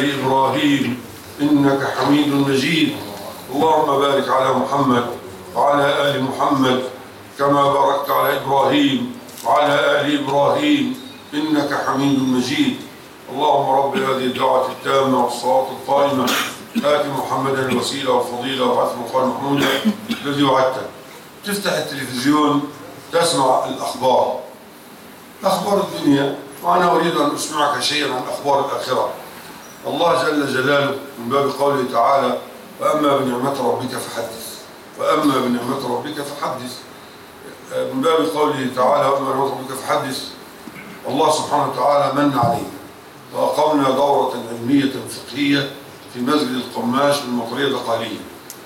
آل إبراهيم إنك حميد مجيد. اللهم بارك على محمد وعلى آل محمد كما باركت على إبراهيم وعلى آل إبراهيم إنك حميد مجيد. اللهم رب هذه الدعوة التامة والصلاة القائمة آت محمدا الوسيلة والفضيلة وابعثه مقاما محمودا الذي وعدته. تفتح التلفزيون تسمع الأخبار، أخبار الدنيا، وأنا أريد أن أسمعك شيئا عن أخبار الآخرة. الله جل جلاله من باب قوله تعالى: وأما بنعمة ربك فحدث، وأما بنعمة ربك فحدث. من باب قوله تعالى: وأما بنعمة ربك فحدث، الله سبحانه وتعالى من علينا وأقمنا دورة علمية فقهية في مسجد القماش بالمطرية الأقالية.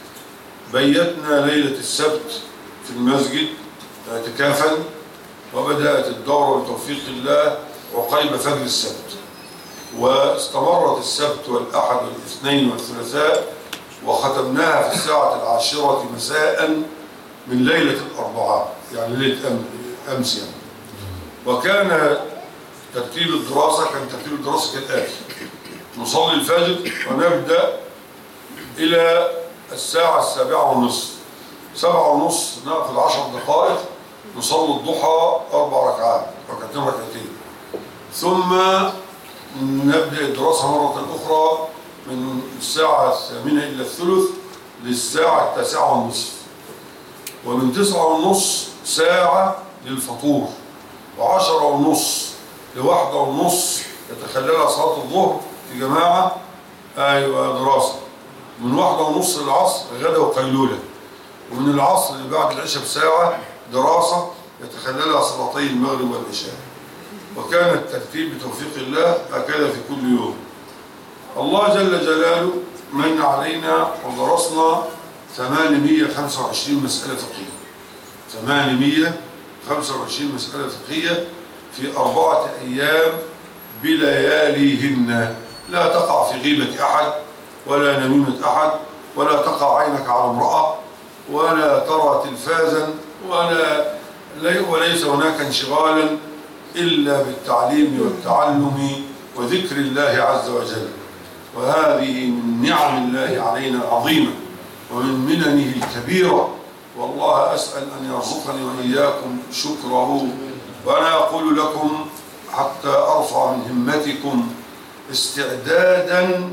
بيتنا ليلة السبت في المسجد اعتكافا، وبدأت الدورة بتوفيق الله وقريب فجر السبت، واستمرت السبت والأحد والاثنين والثلاثاء، وختمناها في الساعة 10 مساء من ليلة الأربعاء، يعني ليلة أمس يعني. وكان ترتيب الدراسة كالآتي: نصلي الفجر ونبدأ إلى الساعة 7:30. 7:30 نأخذ 10 دقائق، نصلي الضحى 4 ركعات، ركعتين، ثم نبدأ الدراسة مرة أخرى من الساعة 8 إلى الثلث للساعة 9:30، ومن 9:30 ساعة للفطور، و10:30 ل1:30 يتخللها صلاة الظهر في جماعة، دراسة. من 1:30 للعصر غدا وقيلولة، ومن العصر اللي بعد العشاء بساعة دراسة يتخللها صلاتي المغرب والعشاء. وكان الترتيب بتوفيق الله هكذا في كل يوم. الله جل جلاله من علينا ودرسنا 825 مسألة فقهية، 825 مسألة فقهية في 4 أيام بلياليهن. لا تقع في غيبة أحد ولا نميمة أحد، ولا تقع عينك على امرأة، ولا ترى تلفازا، وليس هناك انشغالا إلا بالتعليم والتعلم وذكر الله عز وجل. وهذه من نعم الله علينا العظيمة ومن مننه الكبيرة، والله أسأل أن يرزقني وإياكم شكره. وأنا أقول لكم حتى أرفع من همتكم استعدادا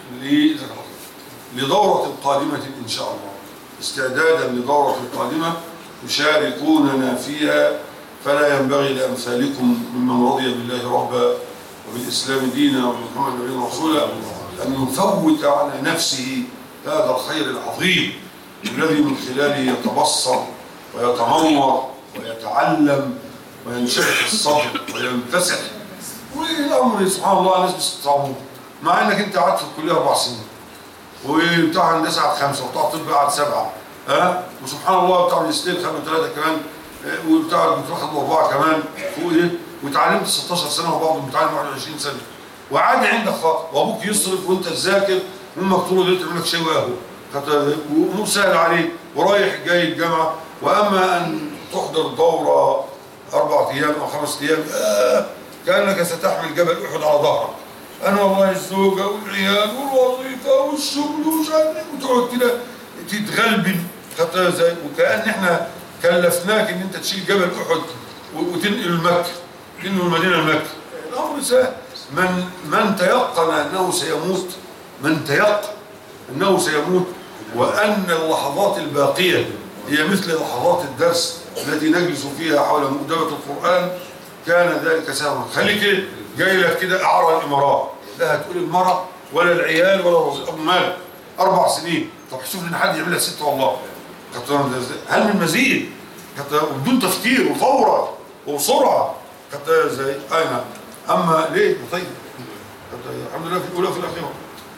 لدورة قادمة إن شاء الله، استعدادا لدورة قادمة يشاركوننا فيها. فلا ينبغي لأمثالكم ممن رضي بالله ربا وبالإسلام دينا وبمحمد نبينا رسولا أن يفوت على نفسه هذا الخير العظيم الذي من خلاله يتبصر ويتنور ويتعلم وينشرح الصدر وينفسح. والأمر سبحان الله الناس بيستطعموه، مع انك انت قعدت في الكليه 4 سنين وبتاع هندسه قعد 5 وبتاع طب قعد 7، وسبحان الله بتاع ماجستير 5 و3 كمان، وبتاع بتاخد 4 كمان فوق ايه، وتعلمت 16 سنه وبعضهم بيتعلم 21 سنه، وعادي عندك خاطر، وابوك يصرف وانت تذاكر وامك طول الليل تعمل لك شاي وقهوه، وامور سهل عليك ورايح جاي الجامعه. واما ان تحضر دوره 4 أيام أو 5 أيام كأنك ستحمل جبل أحد على ظهرك. أنا والله الزوجة والعيال والوظيفة والشغل ومش عارف ايه، وتقعد كده تتغلبن خدتها ازاي، وكأن احنا كلفناك ان انت تشيل جبل أحد وتنقل مكة، تنقل المدينة لمكة. الأمر سهل. من تيقن أنه سيموت، من تيقن أنه سيموت، وأن اللحظات الباقية هي مثل لحظات الدرس التي نجلس فيها حول مؤدبة القرآن، كان ذلك سهلا. خليك جاي لك كده إعارة الإمارات، لا هتقول المرأة ولا العيال ولا أبو مال 4 سنين، طب شوف إن حد يعملها 6 والله. هل من مزيد؟ بدون تفكير وفورا وبسرعة. ازاي؟ أين؟ أما ليه؟ طيب الحمد لله في الأولى وفي الأخيرة.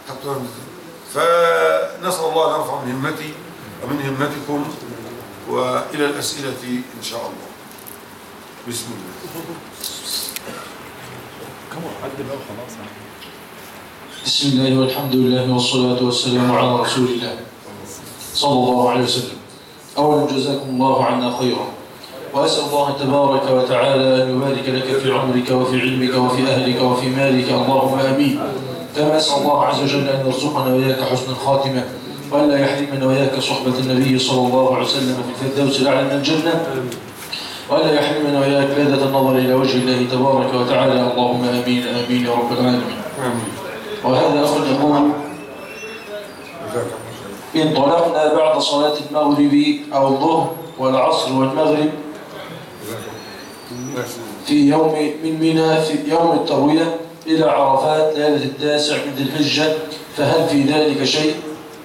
فنسأل الله أن يرفع من همتي ومن همتكم، وإلى الأسئلة إن شاء الله. بسم الله. بسم الله والحمد لله والصلاة والسلام على رسول الله صلى الله عليه وسلم. أولا جزاكم الله عنا خيرا، وأسأل الله تبارك وتعالى أن يبارك لك في عمرك وفي علمك وفي أهلك وفي مالك، اللهم آمين. كما أسأل الله عز وجل أن يرزقنا وإياك حسن الخاتمة، وأن لا يحرمنا وإياك صحبة النبي صلى الله عليه وسلم في الفردوس الأعلى من الجنة، وأن لا يحرمنا وإياك لذة النظر إلى وجه الله تبارك وتعالى. اللهم آمين آمين يا رب العالمين. وهذا أخذ يقول: انطلقنا بعد صلاة المغرب أو الظهر والعصر والمغرب في يوم من منى في يوم التروية إلى عرفات ليلة 9 من ذي الحجة، فهل في ذلك شيء؟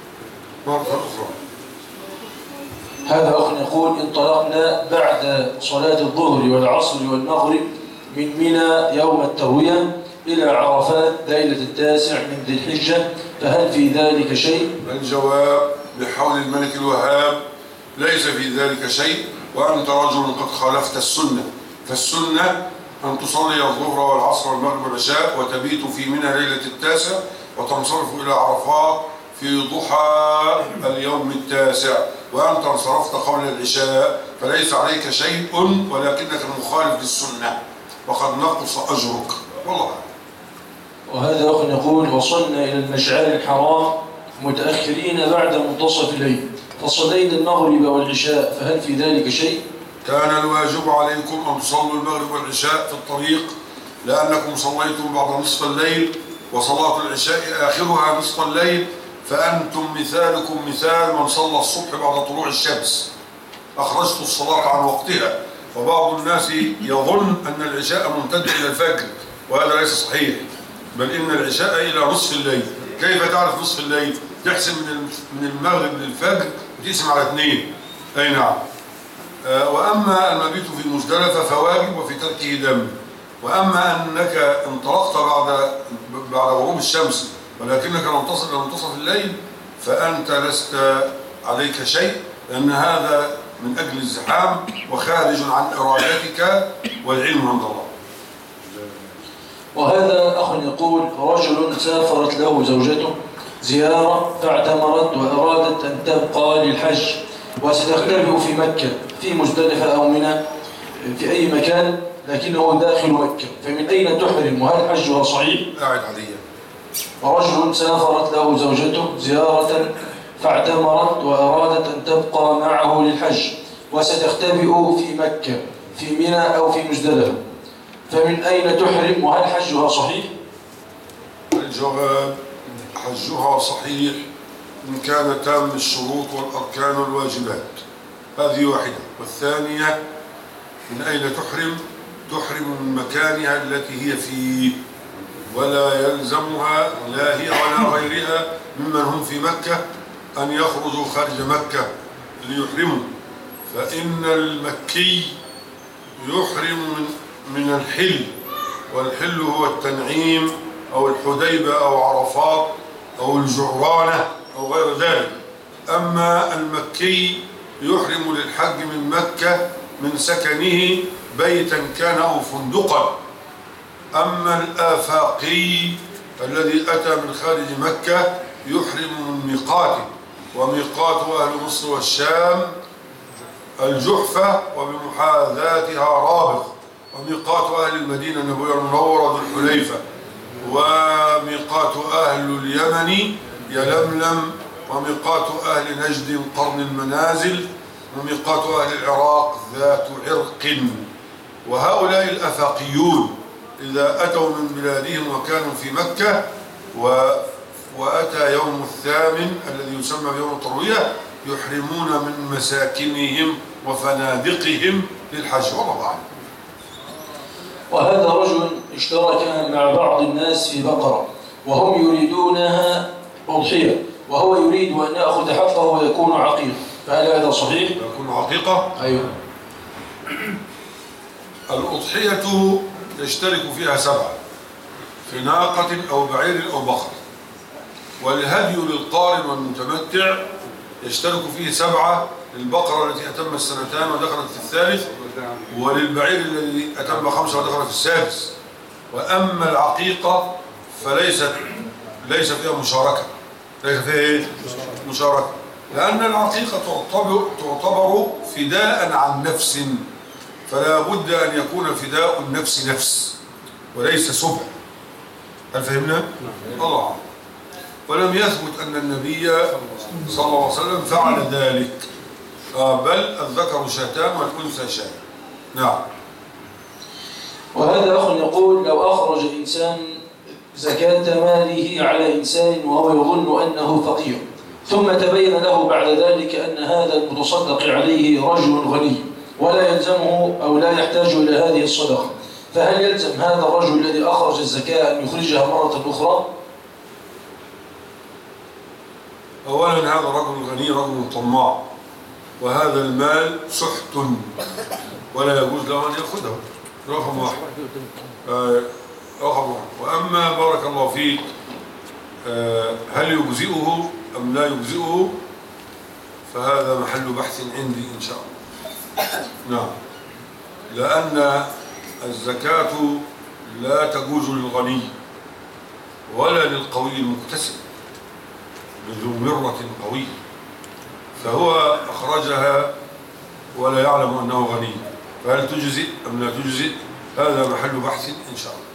هذا أخ يقول: انطلقنا بعد صلاة الظهر والعصر والمغرب من منى يوم التروية إلى عرفات ليلة 9 من ذي الحجة، فهل في ذلك شيء؟ الجواب بحول الملك الوهاب: ليس في ذلك شيء، وأنت رجل قد خالفت السنة. فالسنة أن تصلي الظهر والعصر والمغرب والعشاء وتبيت في منى ليلة 9 وتنصرف إلى عرفات في ضحى اليوم 9، وأنت انصرفت قبل العشاء، فليس عليك شيء ولكنك مخالف للسنة وقد نقص أجرك. والله. وهذا أخ يقول: وصلنا إلى المشعر الحرام متأخرين بعد منتصف الليل، فصلينا المغرب والعشاء، فهل في ذلك شيء؟ كان الواجب عليكم أن تصلوا المغرب والعشاء في الطريق، لأنكم صليتم بعد نصف الليل، وصلاة العشاء آخرها نصف الليل، فأنتم مثالكم مثال من صلى الصبح بعد طلوع الشمس، أخرجت الصلاة عن وقتها. وبعض الناس يظن أن العشاء ممتد إلى الفجر، وهذا ليس صحيح، بل إن العشاء إلى نصف الليل. كيف تعرف نصف الليل؟ تحسب من المغرب للفجر وتقسم على 2. أي نعم. وأما المبيت في مزدلفة فواجب وفي تركه دم. وأما أنك انطلقت بعد غروب الشمس ولكنك لم تصل إلى منتصف الليل، فأنت لست عليك شيء، لأن هذا من أجل الزحام وخارج عن إرادتك، والعلم عند الله. وهذا أخ يقول: رجل سافرت له زوجته زيارة فاعتمرت وأرادت أن تبقى للحج، وستختبئ في مكة في مزدلفة أو منى في أي مكان، لكنه داخل مكة، فمن أين تحرم وهل حجها صحيح؟ قاعد عليا. ورجل سافرت له زوجته زيارة فاعتمرت وأرادت أن تبقى معه للحج، وستختبئ في مكة في منى أو في مزدلفة، فمن أين تحرم وهل حجها صحيح؟ الجواب: حجها صحيح إن كان تام الشروط والأركان والواجبات. هذه واحدة. والثانية: من أين تحرم؟ تحرم من مكانها التي هي فيه، ولا يلزمها لا هي ولا غيرها ممن هم في مكة أن يخرجوا خارج مكة ليحرموا، فإن المكي يحرم من الحل، والحل هو التنعيم أو الحديبة أو عرفات أو الجعرانة أو غير ذلك. أما المكي يحرم للحج من مكة من سكنه بيتا كان أو فندقا. أما الآفاقي الذي أتى من خارج مكة يحرم من ميقاته، وميقات أهل مصر والشام الجحفة وبمحاذاتها رابغ، وميقات أهل المدينة النبوية المنورة ذو الحليفة، وميقات أهل اليمن يلملم، وميقات أهل نجد قرن المنازل، وميقات أهل العراق ذات عرق. وهؤلاء الأفاقيون إذا أتوا من بلادهم وكانوا في مكة وأتى يوم الثامن الذي يسمى بيوم التروية يحرمون من مساكنهم وفنادقهم للحج. والله أعلم. وهذا رجل اشترك مع بعض الناس في بقرة وهم يريدونها أضحية، وهو يريد أن يأخذ حقه ويكون عقيق، فهل هذا صحيح؟ يكون عقيقة؟ أيوه. الأضحية يشترك فيها 7 في ناقة أو بعير أو بقر، والهدي للقارن والمتمتع يشترك فيه 7 للبقرة التي أتم 2 ودخلت في 3، وللبعير الذي أتم 5 ودخل في 6. وأما العقيقة فليس فيها مشاركة، ليس فيها مشاركة، لأن العقيقة تعتبر فداء عن نفس، فلا بد أن يكون فداء النفس نفس وليس سبع. هل فهمنا؟ الله أعلم. ولم يثبت أن النبي صلى الله عليه وسلم فعل ذلك، بل الذكر شاتان والأنثى شاة. نعم. وهذا أخ يقول: لو أخرج إنسان زكاة ماله على إنسان وهو يظن أنه فقير، ثم تبين له بعد ذلك أن هذا المتصدق عليه رجل غني ولا يلزمه أو لا يحتاج إلى هذه الصدقة، فهل يلزم هذا الرجل الذي أخرج الزكاة أن يخرجها مرة أخرى؟ أولا هذا رجل غني رجل طماع، وهذا المال سحت ولا يجوز له أن يأخذه. رقم واحد. رقم واحد. وأما بارك الله فيك هل يجزئه أم لا يجزئه، فهذا محل بحث عندي إن شاء الله. نعم. لأن الزكاة لا تجوز للغني ولا للقوي المكتسب ذو مرة قوية، فهو أخرجها ولا يعلم أنه غني، فهل تجزئ أم لا تجزئ، هذا محل بحث إن شاء الله.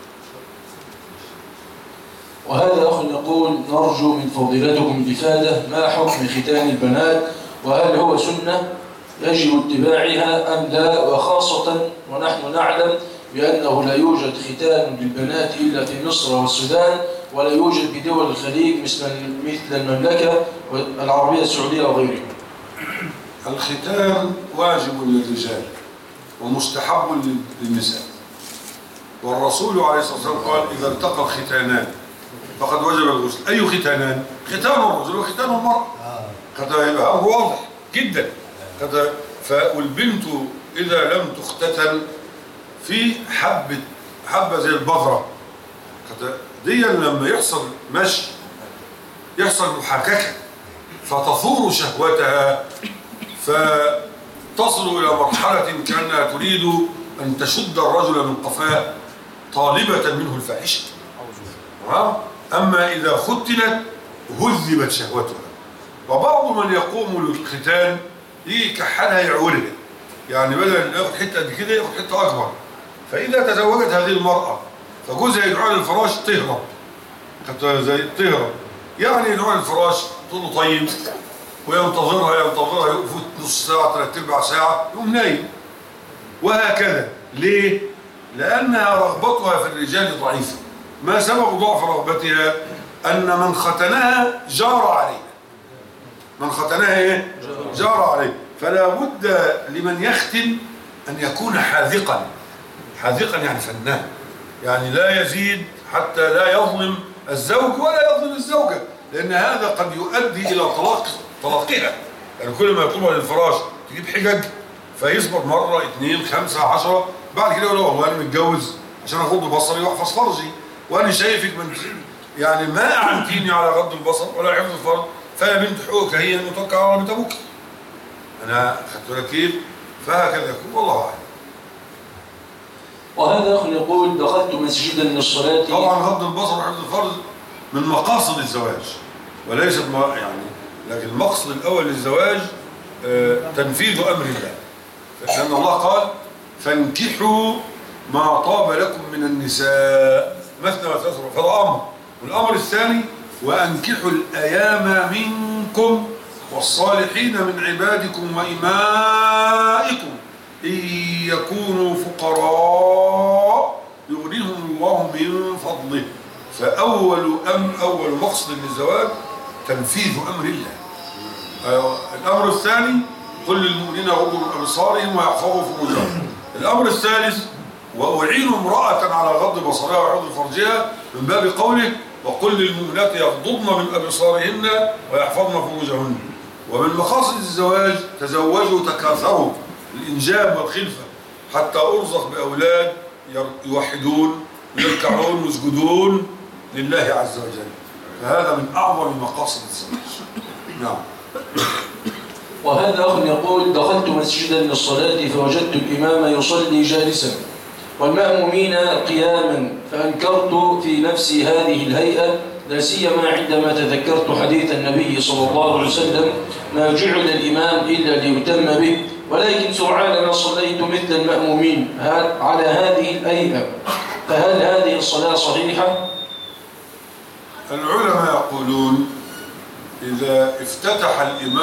وهذا أخ يقول: نرجو من فضيلتكم الإفادة ما حكم ختان البنات، وهل هو سنة يجب اتباعها أم لا، وخاصة ونحن نعلم بأنه لا يوجد ختان للبنات إلا في مصر والسودان، ولا يوجد بدول الخليج مثل المملكة العربية السعودية وغيرها. الختان واجب للرجال ومستحب للنساء، والرسول عليه الصلاة والسلام قال: إذا التقى الختانان فقد وجب الغسل. أي ختانان؟ ختان الرجل وختان المرأة. يبقى أمر واضح جدا. والبنت إذا لم تختتن في حبة زي البذرة دي، لما يحصل مشي يحصل محاككة فتثور شهوتها، فتصل إلى مرحلة كأنها تريد أن تشد الرجل من قفاه طالبة منه الفاحشة. أما إذا ختنت هذبت شهوتها. وبعض من يقوم للختان يكحلها يعورها، يعني بدل أن ياخد حتة قد كده ياخد حتة أكبر، فإذا تزوجت هذه المرأة فجوزها يدعوها للفراش تهرب، تهرب يعني يدعوها للفراش تقول له طيب، وينتظرها يفوت نص ساعة 3/4 ساعة يقوم نايم، وهكذا. ليه؟ لأنها رغبتها في الرجال ضعيفة. ما سبب ضعف رغبتها؟ أن من ختنها جار عليه. من ختنها إيه؟ جار عليه. فلا بد لمن يختن أن يكون حاذقا. حاذقا يعني فنان، يعني لا يزيد حتى لا يظلم الزوج ولا يظلم الزوجة، لأن هذا قد يؤدي إلى طلاقها. يعني كل ما يطلبها للفراش تجيب حجج، فيصبر مرة 2 5 10، بعد كده يقول له والله أنا متجوز عشان أغض بصري وأحفظ فرجي، وأنا شايفك من يعني ما أعنتيني على غض البصر ولا حفظ الفرج، فيا بنت حقوقك هي المتوكل على رب أبوك. أنا أخذت لك كيف؟ فهكذا يكون، والله أعلم. وهذا أخ يقول: دخلت مسجدا للصلاة. طبعا غض البصر وحفظ الفرج من مقاصد الزواج وليست يعني، لكن المقصد الأول للزواج تنفيذ أمر الله، لأن الله قال: فانكحوا ما طاب لكم من النساء مثنى وثلاث، فهذا أمر. والأمر الثاني: وأنكحوا الأيام منكم والصالحين من عبادكم وإمائكم إن يكونوا فقراء يغنيهم الله من فضله. فأول مقصد للزواج تنفيذ أمر الله. الأمر الثاني: قل للمؤمنين يغضوا من أبصارهم ويحفظوا فروجهم. الأمر الثالث: وأعين امرأة على غض بصرها وحفظ فرجها، من باب قوله: وقل للمؤمنات يغضضن من أبصارهن ويحفظن فروجهن. ومن مقاصد الزواج: تزوجوا تكاثروا، الإنجاب والخلفة، حتى أرزق بأولاد يوحدون يركعون ويسجدون لله عز وجل. فهذا من أعظم مقاصد الزواج. نعم. وهذا أخ يقول: دخلت مسجدا للصلاة فوجدت الإمام يصلي جالسا والمأمومين قياما، فأنكرت في نفسي هذه الهيئة، لا سيما عندما تذكرت حديث النبي صلى الله عليه وسلم: ما جعل الإمام إلا ليتم به، ولكن سرعان ما صليت مثل المأمومين على هذه الهيئة، فهل هذه الصلاة صحيحة؟ العلماء يقولون إذا افتتح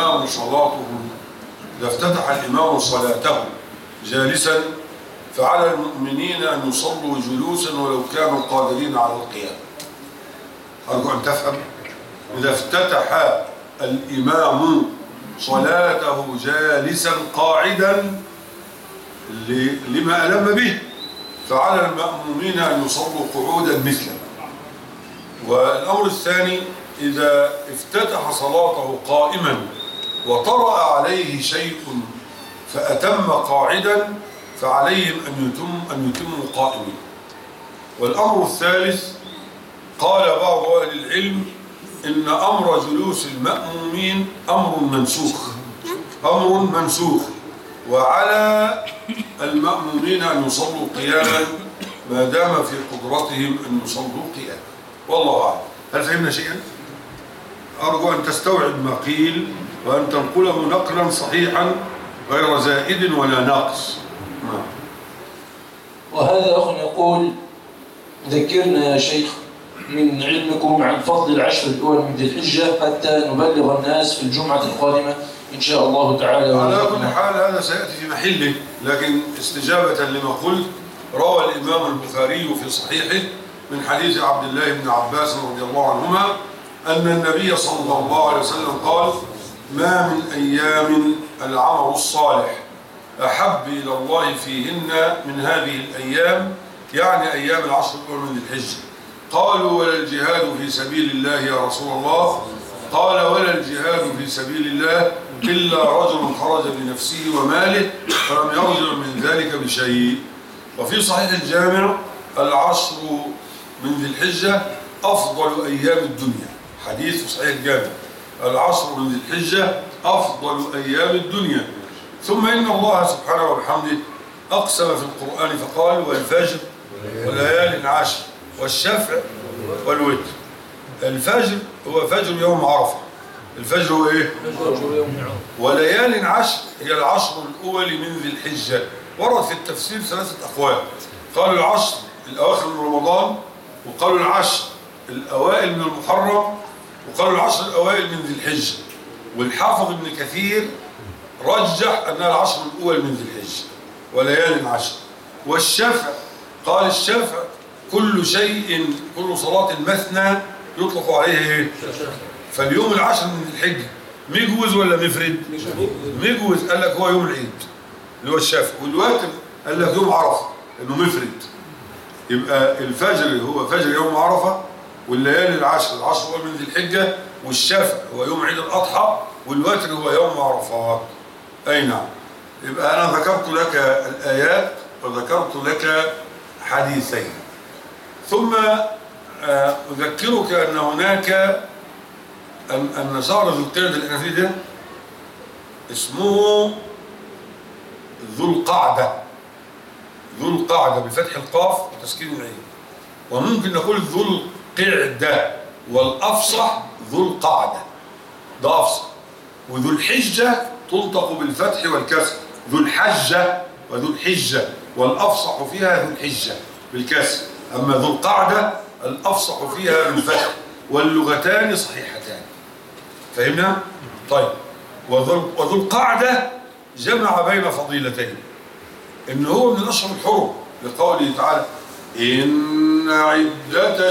الإمام صلاته جالسا فعلى المؤمنين أن يصلوا جلوسا ولو كانوا قادرين على القيام. أرجو أن تفهم، إذا افتتح الإمام صلاته جالسا قاعدا لما ألم به فعلى المأمومين أن يصلوا قعودا مثله. والأمر الثاني إذا افتتح صلاته قائما وطرأ عليه شيء فأتم قاعدا فعليهم أن يتموا قائمين. والأمر الثالث قال بعض أهل العلم إن أمر جلوس المأمومين أمر منسوخ وعلى المأمومين أن يصلوا قياما ما دام في قدرتهم أن يصلوا قياما. والله أعلم. هل فهمنا شيئا؟ أرجو أن تستوعب ما قيل وأن تنقله نقلا صحيحا غير زائد ولا ناقص. وهذا أخ يقول: ذكرنا يا شيخ من علمكم عن فضل العشر الأول من ذي الحجة حتى نبلغ الناس في الجمعة القادمة إن شاء الله تعالى. على كل حال هذا سيأتي في محله، لكن استجابة لما قلت روى الإمام البخاري في صحيحه من حديث عبد الله بن عباس رضي الله عنهما أن النبي صلى الله عليه وسلم قال: ما من أيام العمل الصالح أحب إلى الله فيهن من هذه الأيام، يعني أيام العشر الأول من ذي الحجة. قالوا: ولا الجهاد في سبيل الله يا رسول الله؟ قال: ولا الجهاد في سبيل الله إلا رجل خرج بنفسه وماله فلم يرجع من ذلك بشيء. وفي صحيح الجامع: العشر من ذي الحجة أفضل أيام الدنيا. حديث صحيح الجامع: العشر من ذي الحجة أفضل أيام الدنيا. ثم إن الله سبحانه وبحمده أقسم في القرآن فقال: والفجر وليال عشر والشفع والوتر. الفجر هو فجر يوم عرفة. الفجر هو إيه؟ وليال عشر هي العشر الأول من ذي الحجة. ورد في التفسير ثلاثة أقوال: قالوا العشر الأواخر من رمضان، وقالوا العشر الأوائل من المحرم، وقالوا العشر الأوائل من ذي الحجة. والحافظ ابن كثير رجح أنها العشر الأول من ذي الحجة وليال عشر. والشفع قال: الشفع كل شيء، كل صلاة مثنى يطلق عليه إيه؟ فاليوم العشر من ذي الحجة مجوز ولا مفرد؟ مجوز، قال لك هو يوم العيد اللي هو الشفع. والوتر قال لك يوم عرفة إنه مفرد. يبقى الفجر هو فجر يوم عرفة، والليالي العشر الأول من ذي الحجة، والشفع هو يوم عيد الأضحى، والوتر هو يوم عرفات. أي نعم. يبقى أنا ذكرت لك الآيات وذكرت لك حديثين. ثم أذكرك أن هناك أن شهر ذو القعدة اللي احنا فيه ده اسمه ذو القعدة. ذو القعدة بفتح القاف وتسكين العين. وممكن نقول ذو القعدة، والأفصح ذو القعدة، ده أفصح. وذو الحجة تنطق بالفتح والكسر، ذو الحجة وذو الحجة، والأفصح فيها ذو الحجة بالكسر. أما ذو القعدة الأفصح فيها بالفتح، واللغتان صحيحتان. فهمنا؟ طيب. وذو القعدة جمع بين فضيلتين، إن هو من الأشهر الحرم لقوله تعالى: إن عدة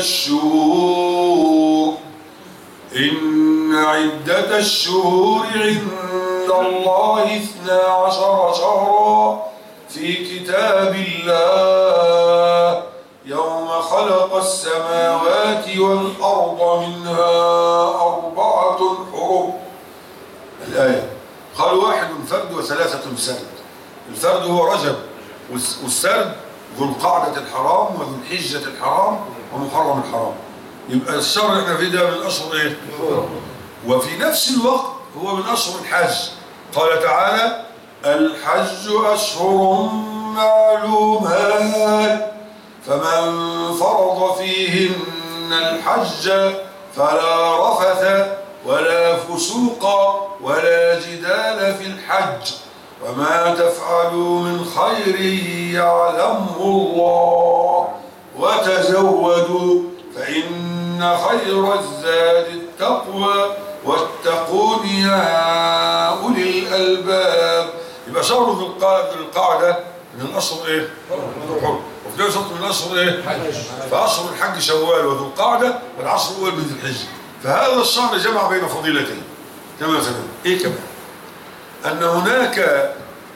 الشهور عند الله 12 شهرا في كتاب الله يوم خلق السماوات والأرض منها 4 حرم. الآية. قال: 1 فرد و3 سرد. الفرد هو رجب، والسرد ذو القعدة الحرام وذو الحجة الحرام ومحرم الحرام. يبقى الشهر اللي احنا فيه ده من الأشهر إيه؟ وفي نفس الوقت هو من أشهر الحج. قال تعالى: الحج أشهر معلومات فمن فرض فيهن الحج فلا رفث ولا فسوق ولا جدال في الحج وما تفعلوا من خير يعلمه الله وتزودوا فإن إن خير الزاد التقوى واتقون يا أولي الألباب. يبقى شهر ذو القعدة من الأشهر إيه؟ حرم. وفي نفس الوقت من الأشهر إيه؟ فأشهر الحج شوال وذو القعدة والعشر الأول من ذي الحجة. فهذا الشهر جمع بين فضيلتين. كما سمعنا إيه كمان؟ أن هناك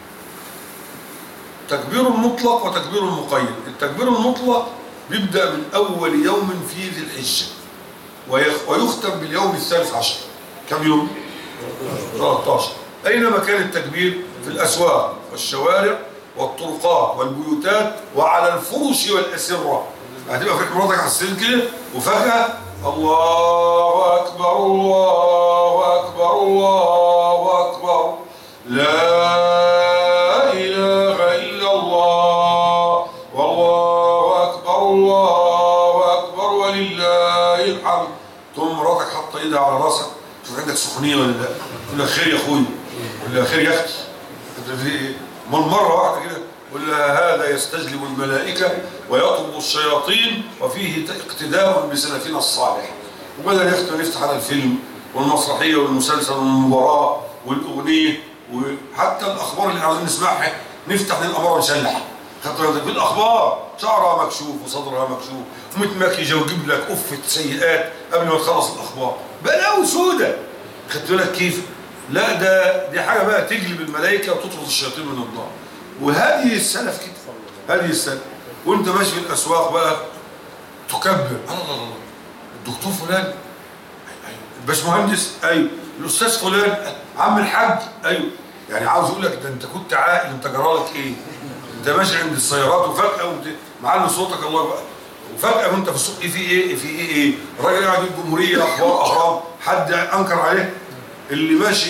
تكبير مطلق وتكبير مقيد. التكبير المطلق بيبدأ من أول يوم في ذي الحجة ويختم باليوم الثالث عشر. كم يوم؟ 13. أينما كان التكبير؟ في الأسواق والشوارع والطرقات والبيوتات وعلى الفرش والأسرة. هتبقى في مراتك على السرير كده وفجأة الله أكبر الله أكبر الله أكبر لا إله إلا الله والله أكبر الله أكبر ولله الحمد. تقوم مراتك حاطة إيدها على راسك، شوف عندك سخونية ولا لا؟ تقول لها خير يا أخوي ولا خير يا أختي. من مرة واحدة كده ولا هذا يستجلب الملائكة ويطلب الشياطين وفيه اقتداء بسلفنا الصالح. وبدأ نفتح على الفيلم والمسرحية والمسلسل والمباراة والأغنية وحتى الأخبار اللي عاوزين نسمعها نفتح للأمر ونشلح. في الأخبار شعرها مكشوف وصدرها مكشوف ومتمكجة وجيب لك أفة سيئات قبل ما تخلص الأخبار. بلاوي سودة. خدت بالك كيف؟ لا دي حاجة بقى تجلب الملائكة وتطرد الشياطين من النار. وهذه السلف كده، هذه السلف. وانت ماشي في الأسواق بقى تكبر الله الدكتور فلان، الباشمهندس، ايوه الأستاذ فلان، عم الحاج، ايوه. يعني عاوز يقول لك ده انت كنت عاقل، انت جرالك ايه؟ انت ماشي عند السيارات وفجأة معلي صوتك الله بقى وفجأة وانت في السوق في ايه؟ الراجل قاعد يقول جمهورية أخبار أهرام، حد أنكر عليه؟ اللي ماشي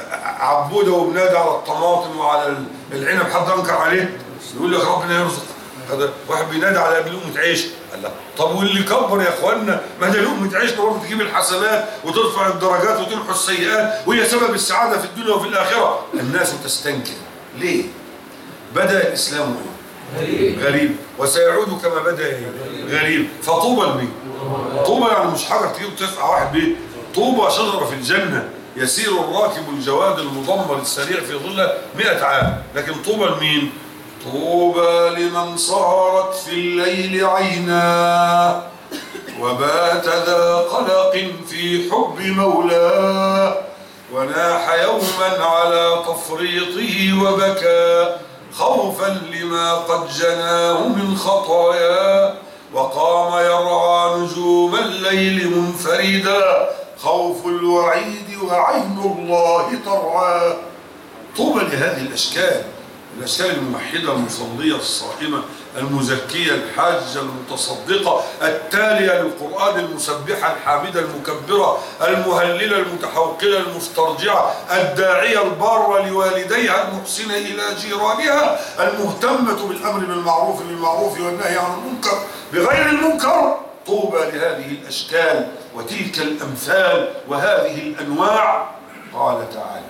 عبوده وبنادى على الطماطم وعلى العنب حد انكر عليه؟ يقول لك ربنا يرزق. هذا واحد بينادى على لقمه عيش. قال لا طب واللي كبر يا اخوانا ما ده لقمه عيش برضه تجيب الحسنات وترفع الدرجات وتمحو السيئات وهي سبب السعاده في الدنيا وفي الاخره. الناس تستنكر ليه؟ بدا الاسلام غريب وسيعود كما بدا غريب. فطوبى لمين؟ طوبى يعني مش حجر تجيب ترفع واحد بيه. طوبى شجره في الجنه يسير الراكب الجواد المضمر السريع في ظله 100 عام. لكن طوبى لمين؟ طوبى لمن صارت في الليل عينا وبات ذا قلق في حب مولاه وناح يوما على تفريطه وبكى خوفا لما قد جناه من خطايا وقام يرعى نجوم الليل منفردا خوف الوعيد وعين الله ترعى. طوبى لهذه الأشكال الموحدة المصلية الصائمة المزكية الحاجة المتصدقة التالية للقرآن المسبحة الحامدة المكبرة المهللة المتحوقلة المسترجعة الداعية البارة لوالديها المحسنة إلى جيرانها المهتمة بالأمر بالمعروف والنهي عن المنكر بغير المنكر. طوبى لهذه الأشكال وتلك الأمثال وهذه الأنواع. قال تعالى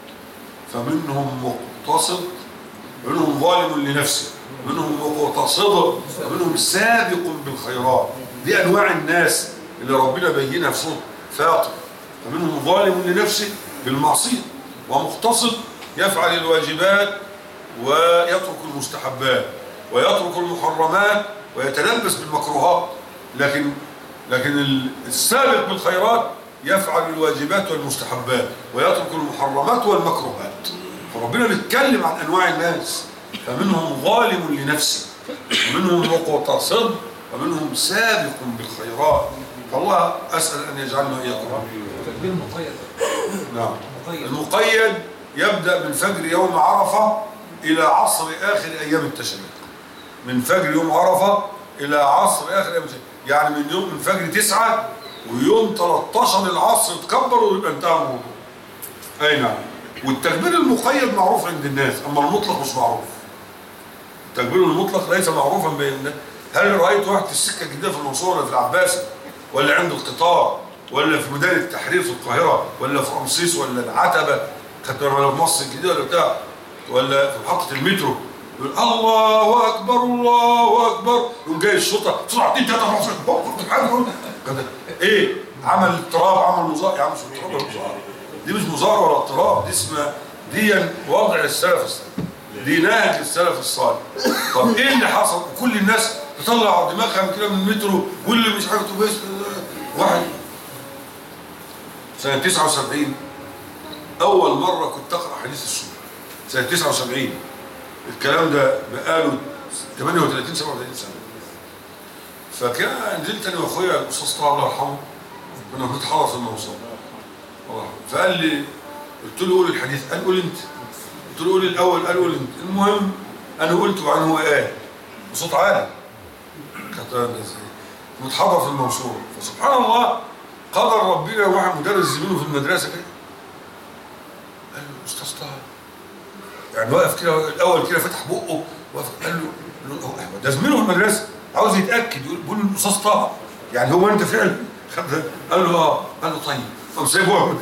فمنهم مقتصد ومنهم ظالم لنفسه ومنهم مقتصد ومنهم سابق بالخيرات. دي أنواع الناس اللي ربنا بينها في سورة فاطر. فمنهم ظالم لنفسه بالمعصية ومقتصد يفعل الواجبات ويترك المستحبات ويترك المحرمات ويتلبس بالمكروهات. لكن السابق بالخيرات يفعل الواجبات والمستحبات ويترك المحرمات والمكروهات. فربنا بيتكلم عن انواع الناس. فمنهم ظالم لنفسه ومنهم مقتصد ومنهم سابق بالخيرات. فالله اسال ان يجعلنا اياكم. تكبير مقيد. نعم. المقيد يبدا من فجر يوم عرفه الى عصر اخر ايام التشريق. من فجر يوم عرفه الى عصر اخر ايام التشريق. يعني من فجر 9 ويوم 13 العصر تكبر ويبقى انتهى الموضوع. اي نعم. والتكبير المقيد معروف عند الناس اما المطلق مش معروف. التكبير المطلق ليس معروفا بين الناس. هل رايت واحد في السكه الجديده في المنصوره ولا في العباسي ولا عند القطار ولا في ميدان التحرير في القاهره ولا في رمسيس ولا العتبه ولا في مصر الجديده ولا بتاع ولا في محطه المترو يقول الله اكبر الله اكبر يقوم جاي الشرطه بسرعه 2 3 4 ايه؟ عمل اضطراب، عمل مظاهره. يا عم مش اضطراب ولا مظاهره، دي مش مظاهره ولا اضطراب، دي اسمها دي وضع السلف الصالح، دي نهج السلف الصالح. طب ايه اللي حصل؟ كل الناس تطلع دماغها كده من المترو واللي مش عارف بس واحد. سنه 79 اول مره كنت اقرا حديث السنه، سنه 79. الكلام ده بقاله 38 37 سنه. فكان نزلت انا واخويا الاستاذ طه الله يرحمه، كنا بنتحرك في الموصل، فقال لي، قلت له قول الحديث، قال قول انت. قلت له قول الاول، قال قول انت. المهم انا قلت وبعدين هو قال بصوت عالي، كانت متحضر في الموصول. فسبحان الله قدر ربنا واحد مدرس زميله في المدرسه كده قال له استاذ طه، يعني واقف كده الاول كده فتح بقه واقف، قال له ده زميله في المدرسه عاوز يتاكد، بيقول له الاستاذ طه يعني هو انت فعلا؟ قال له اه. قال له طيب، طب سيبه.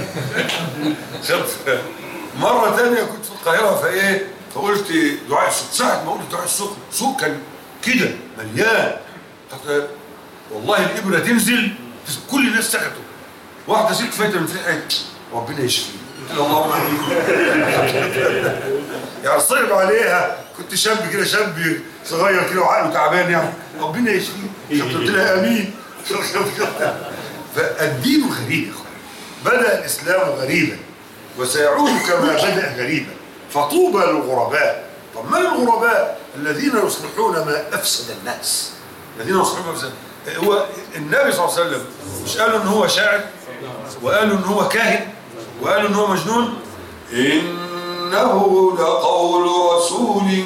مره ثانيه كنت في القاهره فايه، فقلت دعاء السوق. ساعه ما قلت دعاء السوق، السوق كان كده مليان، والله الابره تنزل كل الناس سكتوا. واحده ست فايته من فرحه ربنا يشفيه، قلت له اللهم امين. يعني صعب عليها، كنت شاب كده، شاب صغير كده وعقله تعبان، يعني ربنا يشفيه، قلت لها امين. فالدين غريب، بدا الاسلام غريبا وسيعود كما بدا غريبا، فطوبى للغرباء. طب من الغرباء؟ الذين يصلحون ما افسد الناس، الذين يصلحون ما افسد. هو النبي صلى الله عليه وسلم مش قالوا ان هو شاعر، وقالوا ان هو كاهن، وقالوا ان هو مجنون؟ انه لقول رسول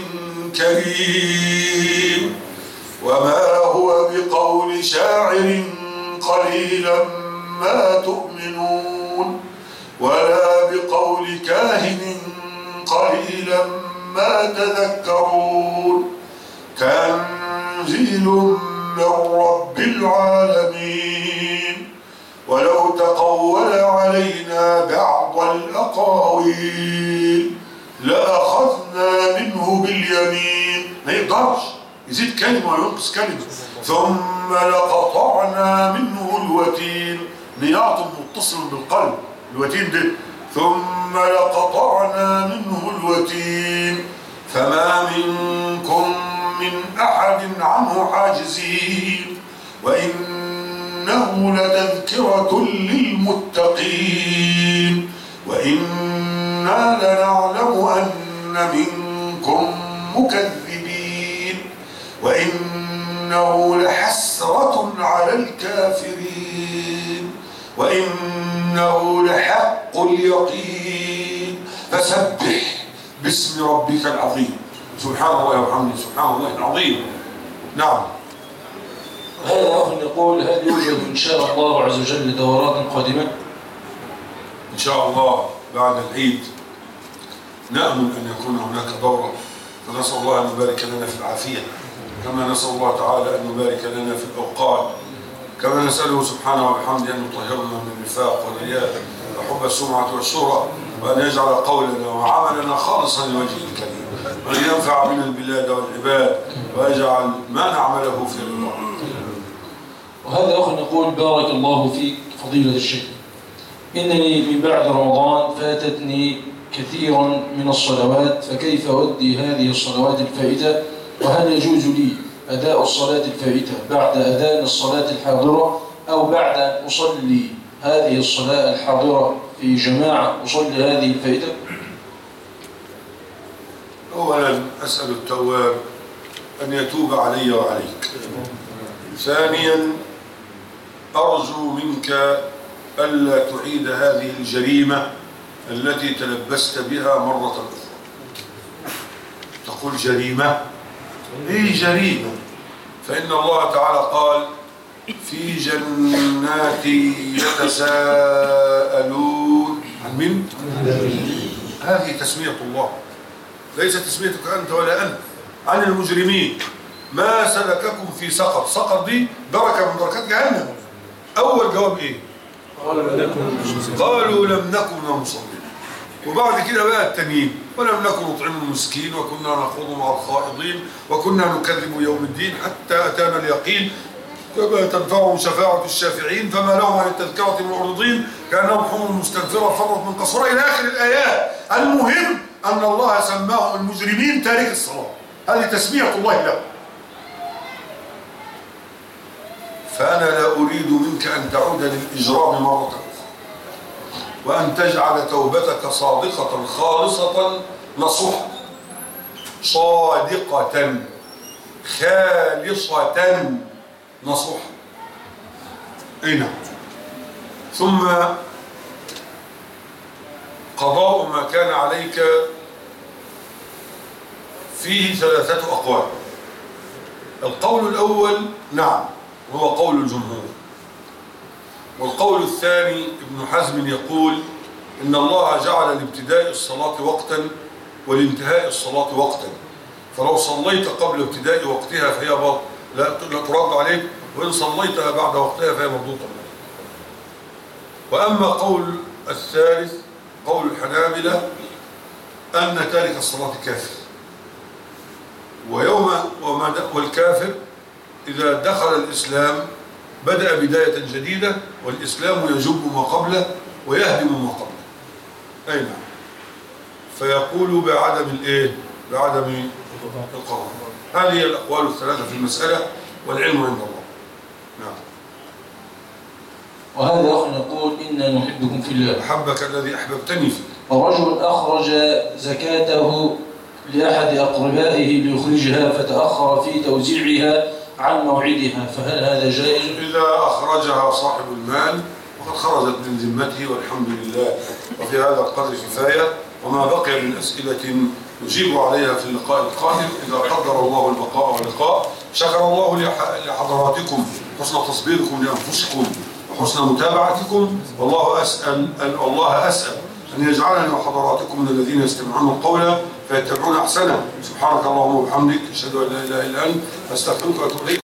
كريم وما هو بقول شاعر قليلا ما تؤمنون ولا بقول كاهن قليلا ما تذكرون تنزيل من رب العالمين ولو تقول علينا بعض الأقاويل لأخذنا منه باليمين. ما يقدرش يزيد كلمة وينقص كلمة. ثم لقطعنا منه الوتين، نياط متصل بالقلب الوتين ده. ثم لقطعنا منه الوتين فما منكم من أحد عنه حاجزين وإنه لتذكرة للمتقين وإنا لنعلم أن منكم مكذبين وإنه لحسرة على الكافرين وإنه لحق اليقين فسبح باسم ربك العظيم. سبحان الله وبحمده، سبحان الله العظيم. نعم. هذا أخ يقول: هل يوجد إن شاء الله عز وجل دورات قادمة؟ إن شاء الله بعد العيد نأمل أن يكون هناك دورة، فنسأل الله أن يبارك لنا في العافية، كما نسأل الله تعالى أن يبارك لنا في الأوقات، كما نسأله سبحانه وبحمده أن يطهرنا من النفاق والرياء وحب السمعة والشهرة، وأن يجعل قولنا وعملنا خالصا لوجهه الكريم، وأن ينفع بنا البلاد والعباد، ويجعل ما نعمله في الله. وهذا أخ يقول: بارك الله فيك فضيلة الشيخ، إنني من بعد رمضان فاتتني كثيرا من الصلوات، فكيف أؤدي هذه الصلوات الفائتة؟ وهل يجوز لي أداء الصلاة الفائتة بعد أذان الصلاة الحاضرة أو بعد أن أصلي هذه الصلاة الحاضرة في جماعة أصلي هذه الفائتة؟ أولا أسأل التواب أن يتوب علي وعليك. ثانيا أرجو منك ألا تعيد هذه الجريمة التي تلبست بها مرة أخرى. تقول جريمة؟ إيه جريمة؟ فإن الله تعالى قال: في جنات يتساءلون عن من؟ هذه تسمية الله، ليس تسميتك أنت ولا أنت، عن المجرمين. ما سلككم في سقر؟ سقر دي دركة من دركات جهنم. أول جواب إيه؟ قالوا لم نكن من المصلين. وبعد كده بقى التانيين: ولم نكن نطعم المسكين وكنا نخوض مع الخائضين وكنا نكذب يوم الدين حتى أتانا اليقين. كما تنفعهم شفاعة الشافعين فما لهم عن التذكرة معرضين كأنهم حمر مستنفرة فرت من قصورها إلى آخر الآيات. المهم أن الله سماهم المجرمين تارك الصلاة، هذه تسمية الله له. فأنا لا أريد منك أن تعود للإجرام مرة أخرى، وأن تجعل توبتك صادقة خالصة نصوحة، صادقة خالصة نصوحة. أي نعم. ثم قضاء ما كان عليك فيه 3 أقوال. القول الأول نعم هو قول الجمهور، والقول الثاني ابن حزم يقول إن الله جعل لابتداء الصلاة وقتا ولانتهاء الصلاة وقتا، فلو صليت قبل ابتداء وقتها فهي لا ترد عليك، وإن صليتها بعد وقتها فهي مردودة. وأما قول الثالث قول الحنابلة أن تارك الصلاة كافر، والكافر إذا دخل الإسلام بدأ بداية جديدة، والإسلام يجب ما قبله ويهدم ما قبله. أي نعم. فيقول بعدم القضاء. هذه هي الأقوال الثلاثة في المسألة، والعلم عند الله. نعم. وهذا أخ يقول إنا نحبكم في الله. أحبك الذي أحببتني فيه. ورجل أخرج زكاته لأحد أقربائه ليخرجها فتأخر في توزيعها عن موعدها، فهل هذا جائز؟ إذا أخرجها صاحب المال وقد خرجت من ذمته والحمد لله. وفي هذا القدر كفاية، وما بقي من أسئلة نجيب عليها في اللقاء القادم إذا قدر الله البقاء واللقاء. شكر الله لحضراتكم حسن تصبيركم لأنفسكم وحسن متابعتكم، والله أسأل أن يجعلني وحضراتكم من الذين يستمعون القول فيتبعون أحسنه. سبحانك اللهم وبحمدك أشهد أن لا إله إلا أنت أستغفرك وأتوب إليك.